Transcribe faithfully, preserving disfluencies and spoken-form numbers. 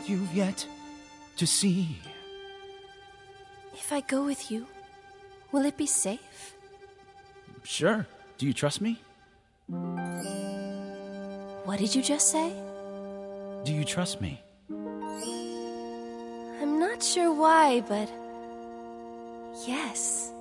you've yet to see. If I go with you, will it be safe? Sure. Do you trust me? What did you just say? Do you trust me? I'm not sure why, but yes.